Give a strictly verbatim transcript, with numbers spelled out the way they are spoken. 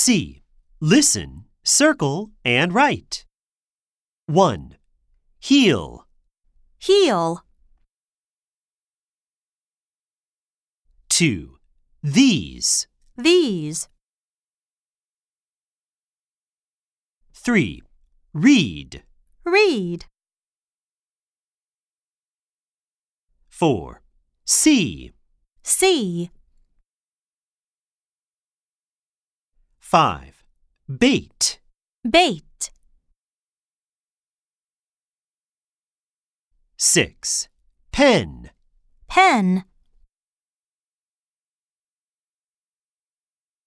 C. Listen, circle, and write. one. Heel. Heel. two. These. These. three. Read. Read. four. See. See. five. Bait. Bait. six. Pen. Pen.